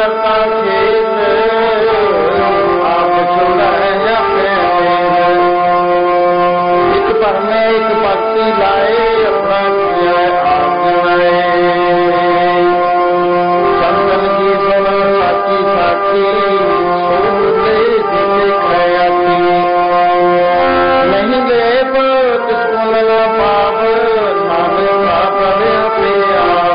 करता खेत आप छोड़ा या एक पर में एक भक्ति लाए अपना किया आप जनाए चंदन की सुनो साची साखी सोले जिसे खाया थी नहीं गए किसको लगा पाप नाम पाप अपने आप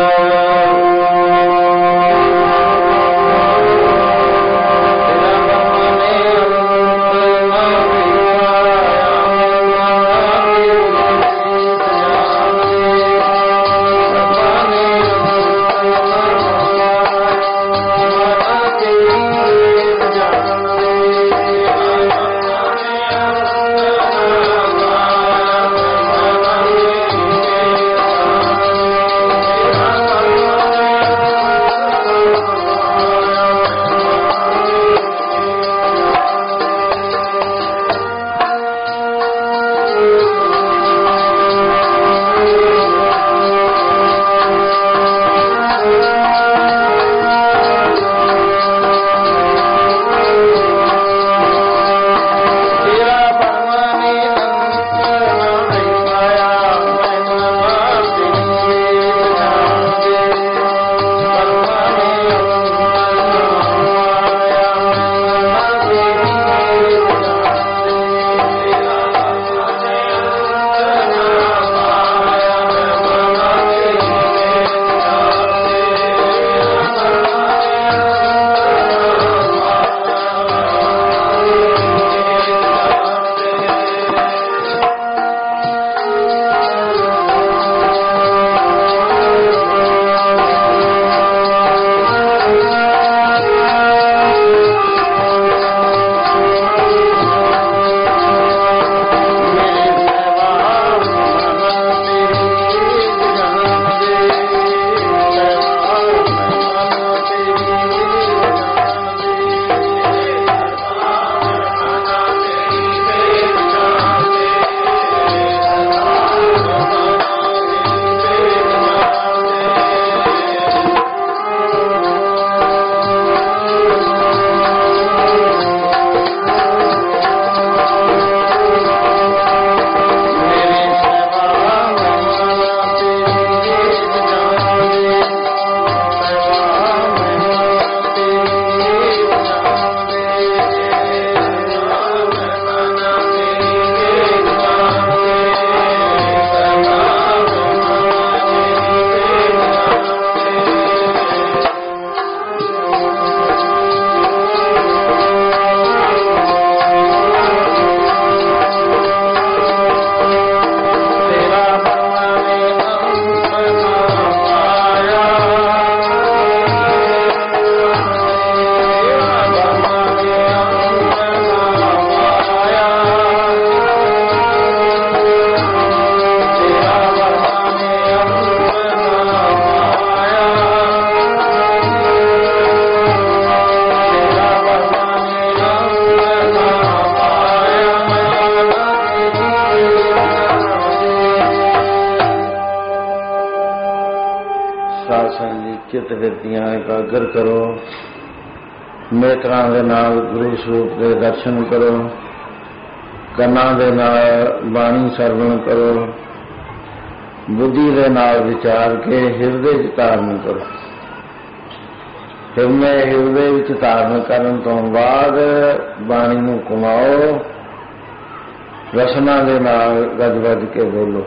एकाग्र करो नेत्रां दे नाल गुरु स्वरूप के दर्शन करो ਕੰਨਾਂ ਦੇ ਨਾਲ ਬਾਣੀ ਸਰਵਣ ਕਰੋ बुद्धि के नाल विचार के हिरदे च धारण करो हिरदे विच धारण करन तो बाद बाणी नूं घुमाओ रसना के नाल गज गज के बोलो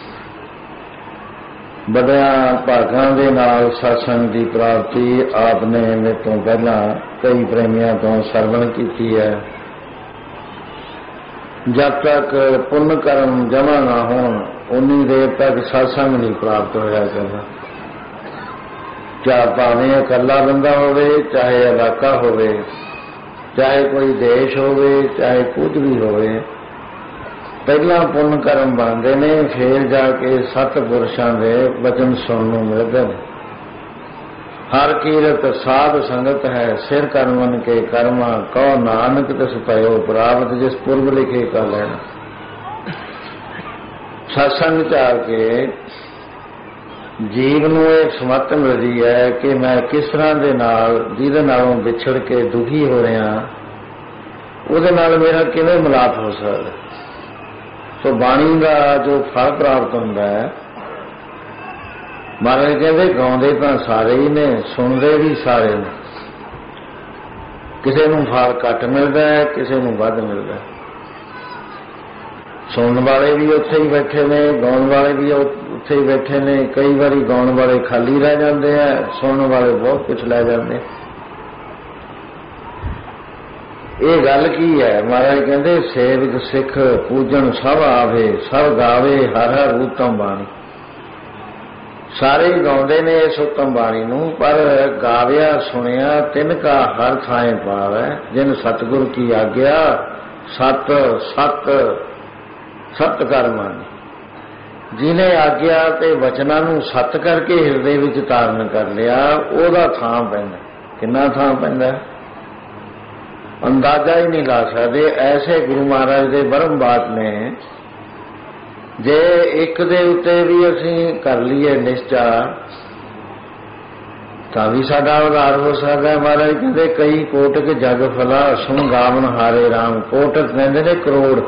बड़िया भागां दे नाल सत्संग की प्राप्ति आपने मेरे तो पहला कई प्रेमियों तो सरवण की है। जब तक पुण्य कर्म जमा ना हो उन्नी देर तक सत्संग नहीं प्राप्त होया करना। चाहे भावें इकल्ला बंदा होवे, चाहे इलाका होवे, चाहे कोई देश होवे, चाहे कुछ भी होवे, पहला पुण्य कर्म बनते ने फिर जाके सतपुरुषां दे वचन सुनने मिलते हैं। हर कीरत साध संगत है सिर कर्मन के कर्मा कहो नानक तिस भयो प्राप्त जिस पूर्व लिखे का लेना। सत्संग च आके ਜੀਵ ਨੂੰ ਇਹ ਸਮੱਤ ਮਿਲਦੀ ਹੈ ਕਿ ਮੈਂ ਕਿਸ ਤਰ੍ਹਾਂ ਦੇ ਨਾਲ ਜਿਹਦੇ ਨਾਲੋਂ ਵਿਛੜ ਕੇ ਦੁਖੀ ਹੋ ਰਿਹਾ ਉਹਦੇ ਨਾਲ ਮੇਰਾ ਕਿਵੇਂ ਮਿਲਾਪ ਹੋ ਸਕਦਾ। ਸੋ ਬਾਣੀ ਦਾ ਜੋ ਫਲ ਪ੍ਰਾਪਤ ਹੁੰਦਾ ਹੈ, ਮਹਾਰਾਜ ਕਹਿੰਦੇ ਗਾਉਂਦੇ ਤਾਂ ਸਾਰੇ ਹੀ ਨੇ, ਸੁਣਦੇ ਵੀ ਸਾਰੇ ਨੇ। ਕਿਸੇ ਨੂੰ ਫਲ ਘੱਟ ਮਿਲਦਾ ਹੈ, ਕਿਸੇ ਨੂੰ ਵੱਧ ਮਿਲਦਾ ਹੈ। ਸੁਣਨ ਵਾਲੇ ਵੀ ਉੱਥੇ ਹੀ ਬੈਠੇ ਨੇ, ਗਾਉਣ ਵਾਲੇ ਵੀ ਉੱਥੇ ਹੀ ਬੈਠੇ ਨੇ। ਕਈ ਵਾਰੀ ਗਾਉਣ ਵਾਲੇ ਖਾਲੀ ਰਹਿ ਜਾਂਦੇ ਆ, ਸੁਣਨ ਵਾਲੇ ਬਹੁਤ ਕੁਝ ਲੈ ਜਾਂਦੇ। ਇਹ ਗੱਲ ਕੀ ਹੈ? ਮਹਾਰਾਜ ਕਹਿੰਦੇ ਸੇਵਕ ਸਿੱਖ ਪੂਜਣ ਸਭ ਆਵੇ, ਸਭ ਗਾਵੇ ਹਰ ਹਰ ਉਤਮ ਬਾਣੀ। ਸਾਰੇ ਗਾਉਂਦੇ ਨੇ ਇਸ ਉਤਮ ਬਾਣੀ ਨੂੰ, ਪਰ ਗਾਵਿਆ ਸੁਣਿਆ ਤਿੰਨ ਕਾ ਹਰ ਥਾਂ ਪਾਵੈ। ਜਿਨ ਸਤਿਗੁਰ ਕੀ ਆਗਿਆ ਸਤ ਸਤ ਸਤ ਕਰ ਮੰਨ। ਜਿਹਨੇ ਆਗਿਆ ਤੇ ਵਚਨਾਂ ਨੂੰ ਸਤ ਕਰਕੇ ਹਿਰਦੇ ਵਿੱਚ ਧਾਰਨ ਕਰ ਲਿਆ, ਉਹਦਾ ਥਾਂ ਪੈਂਦਾ। ਕਿੰਨਾ ਥਾਂ ਪੈਂਦਾ ਅੰਦਾਜ਼ਾ ਹੀ ਨਹੀਂ ਲਾ ਸਕਦੇ। ਐਸੇ ਗੁਰੂ ਮਹਾਰਾਜ ਦੇ ਬਰਮ ਬਾਤ ਨੇ, ਜੇ ਇੱਕ ਦੇ ਉੱਤੇ ਵੀ ਅਸੀਂ ਕਰ ਲਈਏ ਨਿਸ਼ਚਾ ਤਾਂ ਵੀ ਸਾਡਾ ਉਧਾਰ ਹੋ ਸਕਦਾ। ਮਹਾਰਾਜ ਕਹਿੰਦੇ ਕਈ ਕੋਟਿਕ ਜਗ ਫਲਾ ਸੁਣ ਗਾਵਨ ਹਾਰੇ ਰਾਮ। ਕੋਟਿਕ ਕਹਿੰਦੇ ਨੇ ਕਰੋੜ,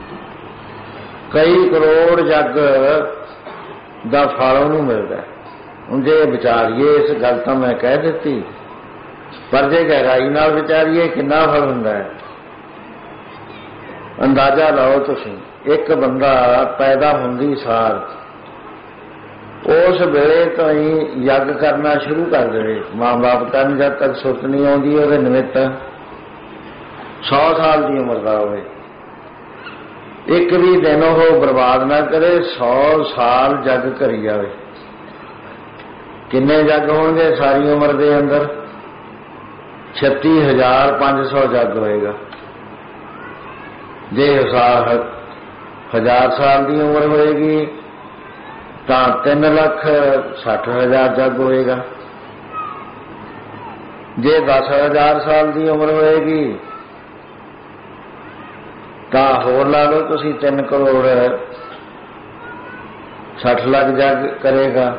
ਕਈ ਕਰੋੜ ਜੱਗ ਦਾ ਫਲ ਉਹਨੂੰ ਮਿਲਦਾ। ਹੁਣ ਜੇ ਵਿਚਾਰੀਏ, ਇਸ ਗੱਲ ਤਾਂ ਮੈਂ ਕਹਿ ਦਿੱਤੀ, ਪਰ ਜੇ ਗਹਿਰਾਈ ਨਾਲ ਵਿਚਾਰੀਏ ਕਿੰਨਾ ਫਲ ਹੁੰਦਾ ਹੈ ਅੰਦਾਜ਼ਾ ਲਾਓ ਤੁਸੀਂ। ਇੱਕ ਬੰਦਾ ਪੈਦਾ ਹੁੰਦੀ ਸਾਰ ਉਸ ਵੇਲੇ ਤੋਂ ਹੀ ਯੱਗ ਕਰਨਾ ਸ਼ੁਰੂ ਕਰ ਦੇਵੇ। ਮਾਂ ਬਾਪ ਕਰਨ ਜਦ ਤੱਕ ਸੁਰਤ ਨਹੀਂ ਆਉਂਦੀ ਉਹਦੇ ਨਿਮਿਤ 100 ਸਾਲ ਦੀ ਉਮਰ ਦਾ ਹੋਵੇ, ਇੱਕ ਵੀ ਦਿਨ ਉਹ ਬਰਬਾਦ ਨਾ ਕਰੇ, 100 ਸਾਲ ਜੱਗ ਕਰੀ ਜਾਵੇ। ਕਿੰਨੇ ਜੱਗ ਹੋਣਗੇ ਸਾਰੀ ਉਮਰ ਦੇ ਅੰਦਰ? 36,500 ਜੱਗ ਹੋਏਗਾ। ਜੇ 1000 ਸਾਲ ਦੀ ਉਮਰ ਹੋਏਗੀ ਤਾਂ 3,60,000 ਜੱਗ ਹੋਏਗਾ। ਜੇ 10,000 ਸਾਲ ਦੀ ਉਮਰ ਹੋਏਗੀ ਤਾਂ ਹੋਰ ਲਾ ਲਓ ਤੁਸੀਂ 3 ਕਰੋੜ 60 ਲੱਖ ਜੱਗ ਕਰੇਗਾ।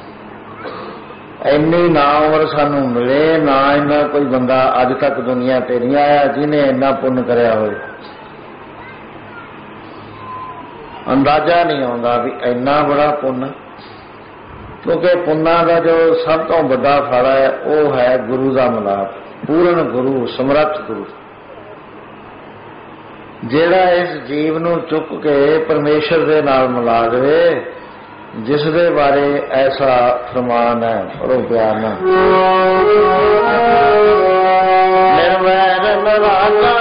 ਇੰਨੀ ਨਾ ਉਮਰ ਸਾਨੂੰ ਮਿਲੇ, ਨਾ ਇੰਨਾ ਕੋਈ ਬੰਦਾ ਅੱਜ ਤੱਕ ਦੁਨੀਆ ਤੇ ਨਹੀਂ ਆਇਆ ਜਿਹਨੇ ਇੰਨਾ ਪੁੰਨ ਕਰਿਆ ਹੋਵੇ। ਅੰਦਾਜ਼ਾ ਨਹੀਂ ਆਉਂਦਾ ਵੀ ਇੰਨਾ ਬੜਾ ਪੁੰਨ, ਕਿਉਂਕਿ ਪੁੰਨਾਂ ਦਾ ਜੋ ਸਭ ਤੋਂ ਵੱਡਾ ਫਲ ਹੈ ਉਹ ਹੈ ਗੁਰੂ ਦਾ ਮਿਲਾਪ। ਪੂਰਨ ਗੁਰੂ, ਸਮਰੱਥ ਗੁਰੂ, ਜਿਹੜਾ ਇਸ ਜੀਵ ਨੂੰ ਚੁੱਕ ਕੇ ਪਰਮੇਸ਼ਰ ਦੇ ਨਾਲ ਮਿਲਾ ਦੇਵੇ, ਜਿਸ ਦੇ ਬਾਰੇ ਐਸਾ ਫਰਮਾਨ ਹੈ। ਪੜੋ ਪਿਆਰ ਨਾਲ। ਨਿਰਵੈਰ ਨਿਰਾਲਾ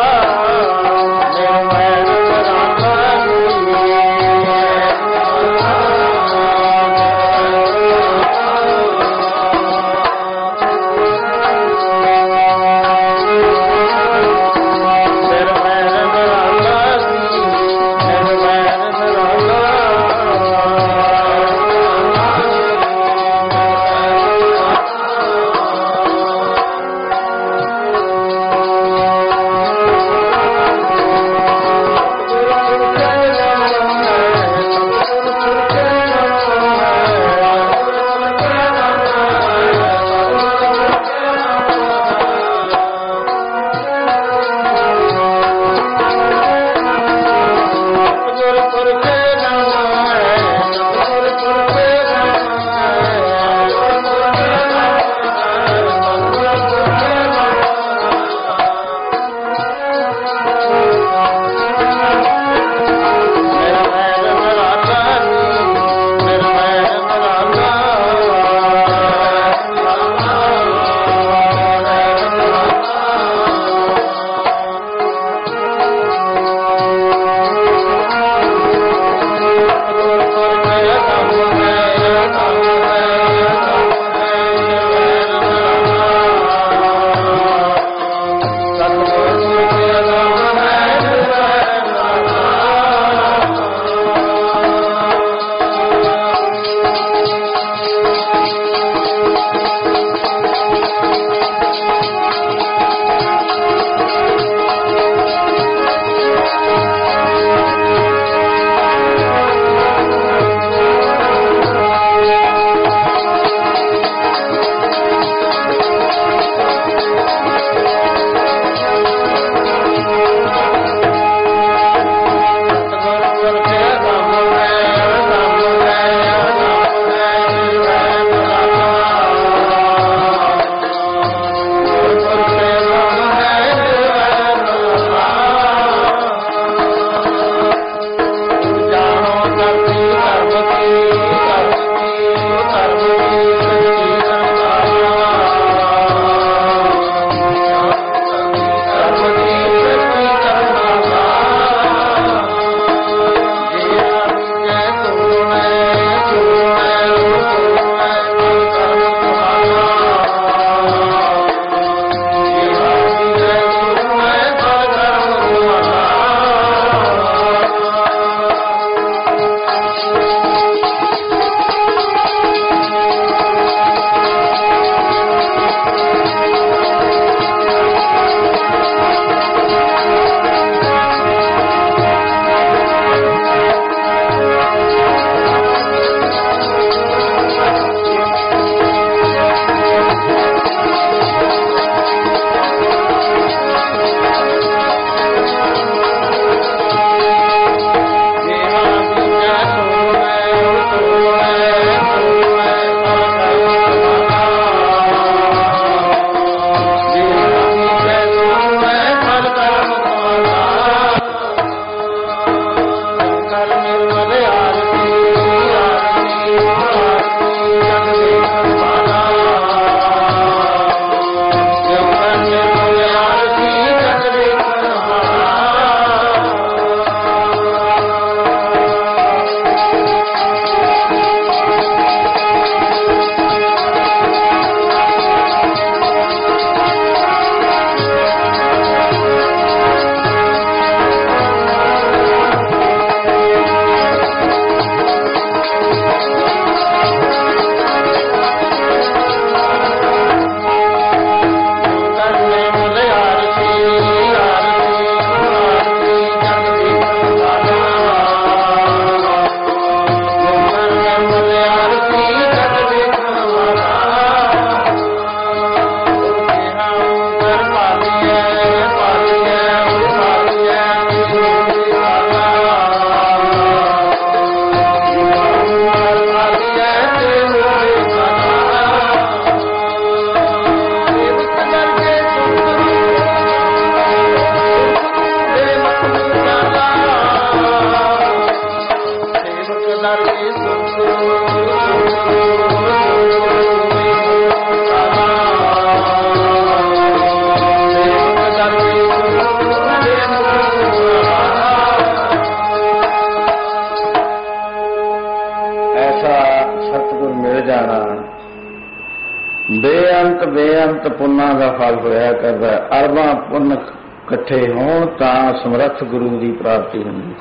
ਬੇਅੰਤ ਬੇਅੰਤ ਪੁੰਨਾਂ ਦਾ ਫਲ ਹੋਇਆ ਕਰਦਾ। ਅਰਬਾਂ ਪੁੰਨ ਇਕੱਠੇ ਹੋਣ ਤਾਂ ਸਮਰੱਥ ਗੁਰੂ ਦੀ ਪ੍ਰਾਪਤੀ ਹੁੰਦੀ।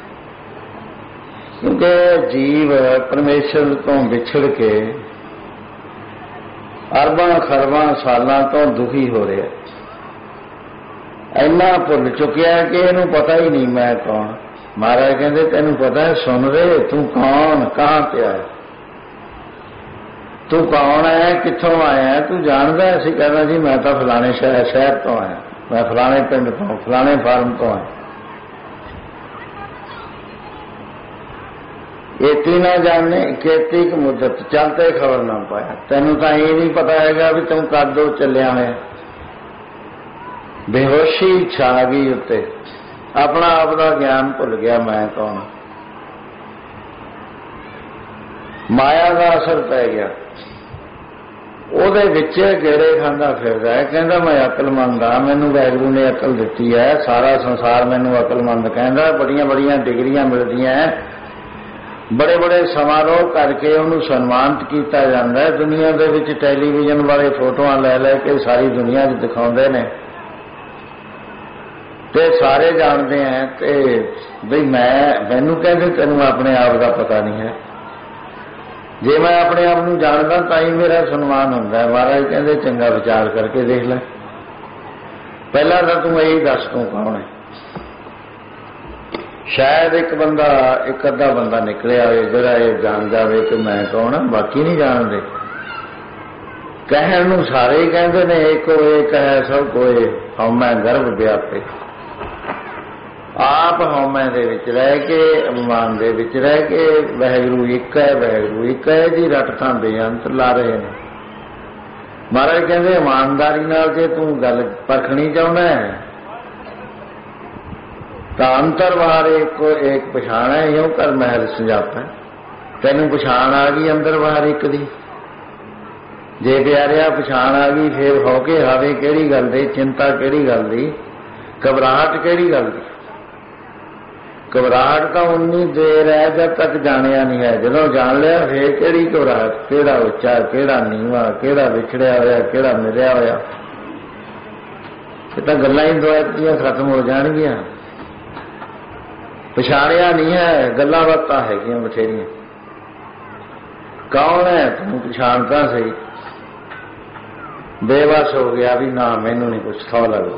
ਕਿਉਂਕਿ ਜੀਵ ਪਰਮੇਸ਼ਰ ਤੋਂ ਵਿਛੜ ਕੇ ਅਰਬਾਂ ਖਰਬਾਂ ਸਾਲਾਂ ਤੋਂ ਦੁਖੀ ਹੋ ਰਿਹਾ, ਇੰਨਾ ਭੁੱਲ ਚੁੱਕਿਆ ਕਿ ਇਹਨੂੰ ਪਤਾ ਹੀ ਨਹੀਂ ਮੈਂ ਕੌਣ। ਮਹਾਰਾਜ ਕਹਿੰਦੇ ਤੈਨੂੰ ਪਤਾ ਹੈ, ਸੁਣ ਰਹੇ ਤੂੰ ਕੌਣ, ਕਹਾਂ ਤੇ ਆਇਆ, ਤੂੰ ਕੌਣ ਹੈ, ਕਿੱਥੋਂ ਆਇਆ, ਤੂੰ ਜਾਣਦਾ? ਅਸੀਂ ਕਹਿੰਦਾ ਜੀ ਮੈਂ ਤਾਂ ਫਲਾਣੇ ਸ਼ਹਿਰ ਤੋਂ ਆਇਆ, ਮੈਂ ਫਲਾਣੇ ਪਿੰਡ ਤੋਂ, ਫਲਾਣੇ ਫਾਰਮ ਤੋਂ ਆਇਆ। ਇਤੀ ਨਾ ਜਾਣੇ ਕੀਤੀ ਕੁ ਮੁੱਦਤ ਚਲਤੇ ਖਬਰ ਨਾ ਪਾਇਆ। ਤੈਨੂੰ ਤਾਂ ਇਹ ਨਹੀਂ ਪਤਾ ਹੈਗਾ ਵੀ ਤੂੰ ਕਦੋਂ ਚੱਲਿਆ ਹੋਇਆ। ਬੇਹੋਸ਼ੀ ਛਾ ਗਈ ਉੱਤੇ, ਆਪਣਾ ਆਪ ਦਾ ਗਿਆਨ ਭੁੱਲ ਗਿਆ ਮੈਂ ਕੌਣ। ਮਾਇਆ ਦਾ ਅਸਰ ਪੈ ਗਿਆ, ਉਹਦੇ ਵਿੱਚ ਗੇੜੇ ਖਾਂਦਾ ਫਿਰਦਾ ਹੈ। ਕਹਿੰਦਾ ਮੈਂ ਅਕਲਮੰਦ ਹਾਂ, ਮੈਨੂੰ ਵਾਹਿਗੁਰੂ ਨੇ ਅਕਲ ਦਿੱਤੀ ਹੈ, ਸਾਰਾ ਸੰਸਾਰ ਮੈਨੂੰ ਅਕਲਮੰਦ ਕਹਿੰਦਾ। ਬੜੀਆਂ ਬੜੀਆਂ ਡਿਗਰੀਆਂ ਮਿਲਦੀਆਂ, ਬੜੇ ਬੜੇ ਸਮਾਰੋਹ ਕਰਕੇ ਉਹਨੂੰ ਸਨਮਾਨਿਤ ਕੀਤਾ ਜਾਂਦਾ ਹੈ। ਦੁਨੀਆ ਦੇ ਵਿੱਚ ਟੈਲੀਵਿਜ਼ਨ ਵਾਲੇ ਫੋਟੋਆਂ ਲੈ ਲੈ ਕੇ ਸਾਰੀ ਦੁਨੀਆ 'ਚ ਦਿਖਾਉਂਦੇ ਨੇ ਤੇ ਸਾਰੇ ਜਾਣਦੇ ਆ ਤੇ ਬਈ ਮੈਨੂੰ ਕਹਿੰਦੇ ਤੈਨੂੰ ਆਪਣੇ ਆਪ ਦਾ ਪਤਾ ਨਹੀਂ ਹੈ। ਜੇ ਮੈਂ ਆਪਣੇ ਆਪ ਨੂੰ ਜਾਣਦਾ ਤਾਂ ਹੀ ਮੇਰਾ ਸਨਮਾਨ ਹੁੰਦਾ। ਮਹਾਰਾਜ ਕਹਿੰਦੇ ਚੰਗਾ ਵਿਚਾਰ ਕਰਕੇ ਦੇਖ ਲੈ, ਪਹਿਲਾਂ ਤਾਂ ਤੂੰ ਇਹੀ ਦੱਸ ਤੂੰ ਕੌਣ ਹੈ। ਸ਼ਾਇਦ ਇੱਕ ਅੱਧਾ ਬੰਦਾ ਨਿਕਲਿਆ ਹੋਵੇ ਜਿਹੜਾ ਇਹ ਜਾਣ ਜਾਵੇ ਕਿ ਮੈਂ ਕੌਣ ਹਾਂ, ਬਾਕੀ ਨਹੀਂ ਜਾਣਦੇ। ਕਹਿਣ ਨੂੰ ਸਾਰੇ ਹੀ ਕਹਿੰਦੇ ਨੇ ਏਕੋ ਏਕ ਹੈ ਸਭ ਕੋਏ, ਹਉਮੈ ਗਰਭ ਵਿਆਪੇ। ਆਪ ਹਉਮੈ ਦੇ ਵਿੱਚ ਰਹਿ ਕੇ, ਅਭਿਮਾਨ ਦੇ ਵਿੱਚ ਰਹਿ ਕੇ ਵਾਹਿਗੁਰੂ ਇੱਕ ਹੈ, ਵਾਹਿਗੁਰੂ ਇੱਕ ਹੈ ਜੀ ਰੱਟ ਤਾਂ ਬੇਅੰਤ ਲਾ ਰਹੇ ਨੇ। ਮਹਾਰਾਜ ਕਹਿੰਦੇ ਇਮਾਨਦਾਰੀ ਨਾਲ ਜੇ ਤੂੰ ਗੱਲ ਪਰਖਣੀ ਚਾਹੁੰਦਾ ਹੈ ਤਾਂ ਅੰਤਰ ਬਾਹਰ ਇੱਕੋ ਏਕ ਪਛਾਣ ਹੈ, ਇਉਂ ਕਰ ਮਹਿਲ ਸਜਾਪੈ। ਤੈਨੂੰ ਪਛਾਣ ਆ ਗਈ ਅੰਦਰ ਬਾਹਰ ਇੱਕ ਦੀ, ਜੇ ਪਿਆਰਿਆ ਪਛਾਣ ਆ ਗਈ ਫੇਰ ਹੋ ਕੇ ਹਾਵੇ ਕਿਹੜੀ ਗੱਲ ਦੀ, ਚਿੰਤਾ ਕਿਹੜੀ ਗੱਲ ਦੀ, ਘਬਰਾਹਟ ਕਿਹੜੀ ਗੱਲ ਦੀ। ਘਬਰਾਹਟ ਤਾਂ ਉਨੀ ਦੇਰ ਹੈ ਜਦ ਤੱਕ ਜਾਣਿਆ ਨਹੀਂ ਹੈ। ਜਦੋਂ ਜਾਣ ਲਿਆ ਫੇਰ ਕਿਹੜੀ ਘਬਰਾਹਟ, ਕਿਹੜਾ ਉੱਚਾ, ਕਿਹੜਾ ਨੀਵਾਂ, ਕਿਹੜਾ ਵਿਛੜਿਆ ਹੋਇਆ, ਕਿਹੜਾ ਮਿਲਿਆ ਹੋਇਆ। ਇਹ ਤਾਂ ਗੱਲਾਂ ਹੀ ਦੁਆਇਆਂ ਖਤਮ ਹੋ ਜਾਣਗੀਆਂ। ਪਛਾਣਿਆ ਨਹੀਂ ਹੈ, ਗੱਲਾਂ ਬਾਤਾਂ ਹੈਗੀਆਂ ਬਥੇਰੀਆਂ। ਕੌਣ ਹੈ ਤੂੰ ਪਛਾਣਦਾ ਸਹੀ। ਬੇਵਸ ਹੋ ਗਿਆ ਵੀ ਨਾ ਮੈਨੂੰ ਨਹੀਂ ਕੁਛ ਥੋ ਲੱਗਦਾ।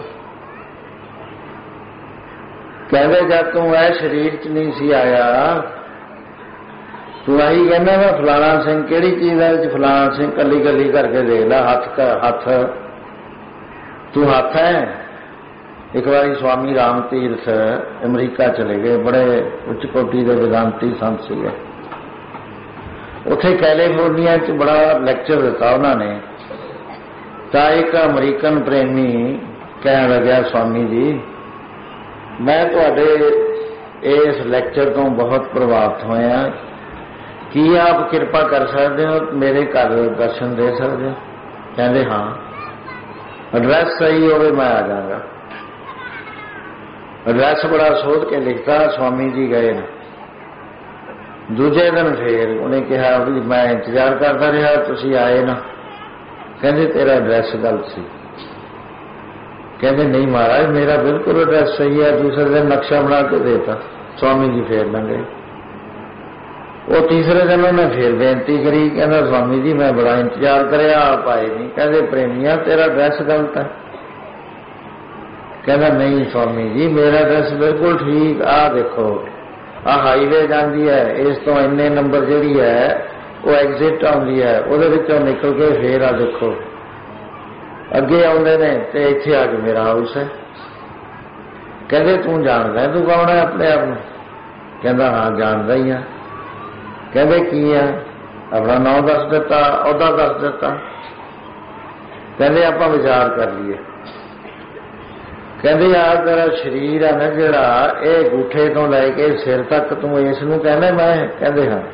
ਕਹਿੰਦੇ ਜਦ ਤੂੰ ਇਹ ਸਰੀਰ 'ਚ ਨਹੀਂ ਸੀ ਆਇਆ, ਤੂੰ ਆਹੀ ਕਹਿੰਦਾ ਮੈਂ ਫਲਾਣਾ ਸਿੰਘ, ਕਿਹੜੀ ਚੀਜ਼ ਹੈ ਵਿੱਚ ਫਲਾਣਾ ਸਿੰਘ, ਕੱਲੀ ਕੱਲੀ ਕਰਕੇ ਦੇਖ ਲੈ। ਹੱਥ ਤੂੰ ਹੱਥ ਹੈ। ਇੱਕ ਵਾਰੀ ਸਵਾਮੀ ਰਾਮ ਤੀਰਥ ਅਮਰੀਕਾ ਚਲੇ ਗਏ, ਬੜੇ ਉੱਚ ਕੋਟੀ ਦੇ ਵਿਦਾਂਤੀ ਸੰਤ ਸੀਗੇ। ਉੱਥੇ ਕੈਲੀਫੋਰਨੀਆ 'ਚ ਬੜਾ ਲੈਕਚਰ ਦਿੱਤਾ ਉਹਨਾਂ ਨੇ। ਤਾਂ ਇੱਕ ਅਮਰੀਕਨ ਪ੍ਰੇਮੀ ਕਹਿਣ ਲੱਗਿਆ ਸਵਾਮੀ ਜੀ ਮੈਂ ਤੁਹਾਡੇ ਇਸ ਲੈਕਚਰ ਤੋਂ ਬਹੁਤ ਪ੍ਰਭਾਵਿਤ ਹੋਇਆ, ਕੀ ਆਪ ਕਿਰਪਾ ਕਰ ਸਕਦੇ ਹੋ, ਮੇਰੇ ਘਰ ਦਰਸ਼ਨ ਦੇ ਸਕਦੇ ਹੋ? ਕਹਿੰਦੇ ਹਾਂ, ਐਡਰੈਸ ਸਹੀ ਹੋਵੇ ਮੈਂ ਆ ਜਾਵਾਂਗਾ। ਐਡਰੈਸ ਬੜਾ ਸੋਧ ਕੇ ਲਿਖਤਾ, ਸਵਾਮੀ ਜੀ ਗਏ ਨੇ। ਦੂਜੇ ਦਿਨ ਫੇਰ ਉਹਨੇ ਕਿਹਾ ਵੀ ਮੈਂ ਇੰਤਜ਼ਾਰ ਕਰਦਾ ਰਿਹਾ, ਤੁਸੀਂ ਆਏ ਨਾ। ਕਹਿੰਦੇ ਤੇਰਾ ਐਡਰੈਸ ਗਲਤ ਸੀ। ਕਹਿੰਦੇ ਨਹੀਂ ਮਹਾਰਾਜ ਮੇਰਾ ਬਿਲਕੁਲ ਐਡਰੈਸ ਸਹੀ ਹੈ। ਦੂਸਰੇ ਦਿਨ ਨਕਸ਼ਾ ਬਣਾ ਕੇ ਦੇਤਾ। ਸਵਾਮੀ ਜੀ ਫੇਰ ਲੰਘੇ। ਉਹ ਤੀਸਰੇ ਦਿਨ ਉਹਨੇ ਫੇਰ ਬੇਨਤੀ ਕਰੀ, ਕਹਿੰਦਾ ਸਵਾਮੀ ਜੀ ਮੈਂ ਬੜਾ ਇੰਤਜ਼ਾਰ ਕਰਿਆ, ਆਪ ਆਏ ਨਹੀਂ। ਕਹਿੰਦੇ ਪ੍ਰੇਮੀਆ ਤੇਰਾ ਐਡਰੈਸ ਗਲਤ ਹੈ। ਕਹਿੰਦਾ ਨਹੀਂ ਸਵਾਮੀ ਜੀ ਮੇਰਾ ਐਡਰੈਸ ਬਿਲਕੁਲ ਠੀਕ, ਆਹ ਦੇਖੋ ਆਹ ਹਾਈਵੇ ਜਾਂਦੀ ਹੈ, ਇਸ ਤੋਂ ਇੰਨੇ ਨੰਬਰ ਜਿਹੜੀ ਹੈ ਉਹ ਐਗਜ਼ਿਟ ਆਉਂਦੀ ਹੈ, ਉਹਦੇ ਵਿੱਚੋਂ ਨਿਕਲ ਕੇ ਫੇਰ ਆ ਦੇਖੋ ਅੱਗੇ ਆਉਂਦੇ ਨੇ ਤੇ ਇੱਥੇ ਆ ਕੇ ਮੇਰਾ ਹਾਊਸ ਹੈ। ਕਹਿੰਦੇ ਤੂੰ ਜਾਣਦਾ ਤੂੰ ਕੌਣ ਹੈ ਆਪਣੇ ਆਪ ਨੂੰ? ਕਹਿੰਦਾ ਹਾਂ ਜਾਣਦਾ ਹੀ ਆ। ਕਹਿੰਦੇ ਕੀ ਆ? ਆਪਣਾ ਨਾਂ ਦੱਸ ਦਿੱਤਾ, ਅਹੁਦਾ ਦੱਸ ਦਿੱਤਾ। ਕਹਿੰਦੇ ਆਪਾਂ ਵਿਚਾਰ ਕਰ ਲਈਏ। ਕਹਿੰਦੇ ਆ ਤੇਰਾ ਸਰੀਰ ਹੈ ਨਾ ਜਿਹੜਾ, ਇਹ ਗੂਠੇ ਤੋਂ ਲੈ ਕੇ ਸਿਰ ਤੱਕ ਤੂੰ ਇਸ ਨੂੰ ਕਹਿੰਦਾ ਮੈਂ? ਕਹਿੰਦੇ ਹਾਂ।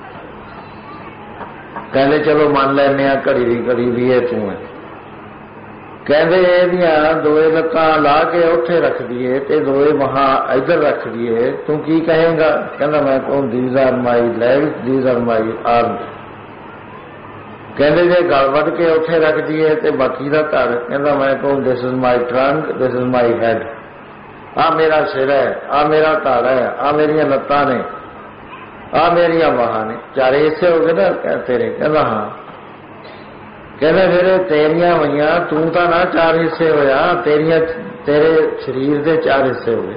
ਕਹਿੰਦੇ ਚਲੋ ਮੰਨ ਲੈਂਦੇ ਆ ਘੜੀ ਦੀ ਘੜੀ ਵੀ ਇਹ ਤੂੰ ਹੈ। ਕਹਿੰਦੇ ਇਹਦੀਆਂ ਦੋਏ ਲੱਤਾਂ ਲਾ ਕੇ ਉੱਥੇ ਰੱਖ ਦਈਏ ਤੇ ਦੋਏ ਮਹਾ ਇੱਧਰ ਰੱਖ ਦਈਏ, ਤੂੰ ਕੀ ਕਹੇਂਗਾ? ਕਹਿੰਦਾ ਮੈਂ ਕਹੂੰ these are my legs, these are my arms। कहते जे गल वध के उत्थे रख दीए तो बाकी का धड़ कहता मैं कहूँ this is my trunk, this is my head, आ मेरा सिर है, आ मेरा धड़ है, आ मेरिया लत्तां ने, आ मेरिया बाहां ने, चारे हिस्से हो गए ना तेरे। कहता हाँ। कहते फिर तेरिया हुई तू तो ना चार हिस्से होया, तेरे शरीर के चार हिस्से हो गए,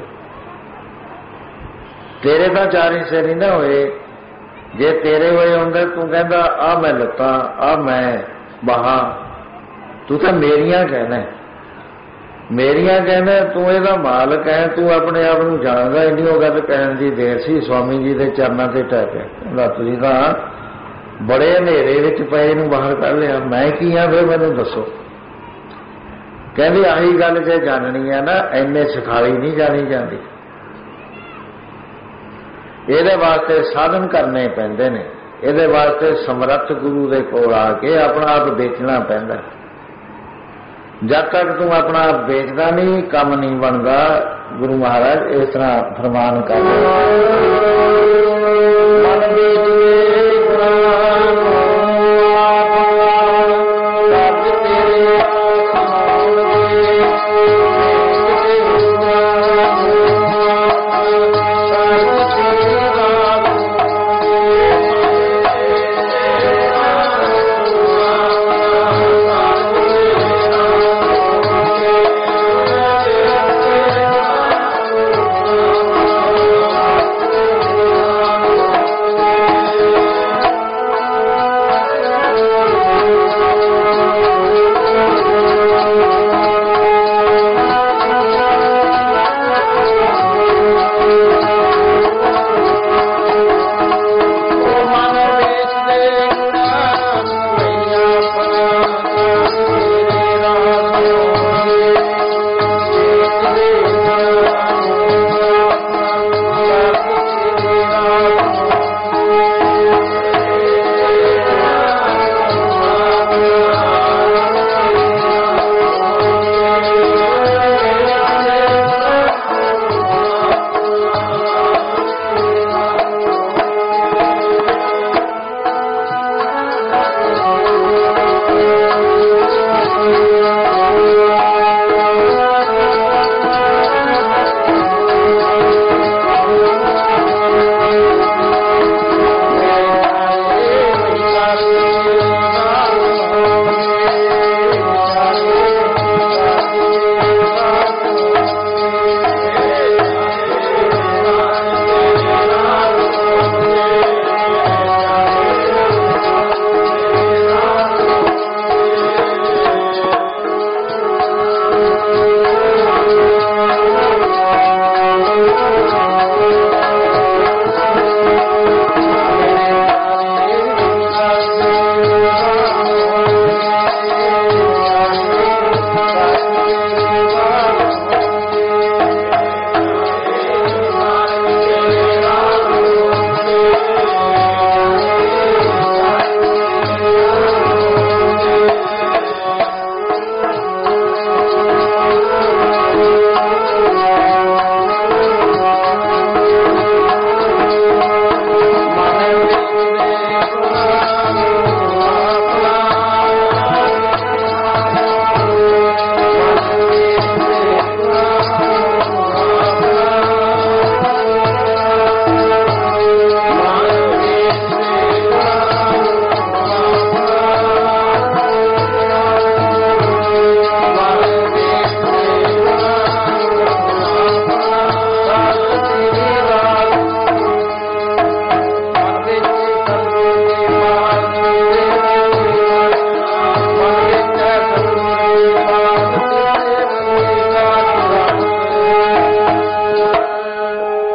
तेरे तो चार हिस्से नहीं ना होए। जे तेरे होए होंगे तू कहता आ मैं लत्तां, आ मैं बाहां, तू तो मेरिया कहना, मेरिया कहना, तू ਇਹਦਾ मालक है, तू अपने आप ਨੂੰ ਜਾਣਦਾ। ਇੰਨੀ ਉਹ ਗੱਲ ਕਹਿਣ ਦੀ ਦੇਰ ਸੀ स्वामी जी ਦੇ ਚਰਨਾਂ ਤੇ ਟਹਿ ਪਿਆ। ਕਹਿੰਦਾ ਤੁਸੀਂ ਤਾਂ बड़े ਹਨੇਰੇ ਵਿੱਚ ਪਏ ਨੂੰ ਬਾਹਰ ਕੱਢ ਲਿਆ, मैं ਕੀ ਆ ਫਿਰ ਮੈਨੂੰ ਦੱਸੋ। ਕਹਿੰਦੇ ਆਹੀ ਗੱਲ ਜੇ ਜਾਣਨੀ ਹੈ ਨਾ ਇੰਨੇ ਸਿਖਾਈ ਨਹੀਂ ਜਾਣੀ ਜਾਂਦੀ, ਇਹਦੇ ਵਾਸਤੇ ਸਾਧਨ ਕਰਨੇ ਪੈਂਦੇ ਨੇ, ਇਹਦੇ ਵਾਸਤੇ ਸਮਰੱਥ ਗੁਰੂ ਦੇ ਕੋਲ ਆ ਕੇ ਆਪਣਾ ਆਪ ਵੇਚਣਾ ਪੈਂਦਾ। ਜਦ ਤੱਕ ਤੂੰ ਆਪਣਾ ਆਪ ਵੇਚਦਾ ਨਹੀਂ ਕੰਮ ਨਹੀਂ ਬਣਦਾ। ਗੁਰੂ ਮਹਾਰਾਜ ਇਸ ਤਰ੍ਹਾਂ ਫਰਮਾਨ ਕਰਦੇ ਮਨ ਵੇਚਦੇ ਗੁਰਾਂ ਨੂੰ ਸਭ ਤੇਰੇ ਸਮਾਉਣਗੇ,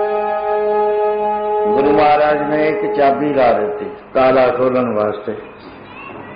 चाबी ला देती ताला खोलन वास्ते।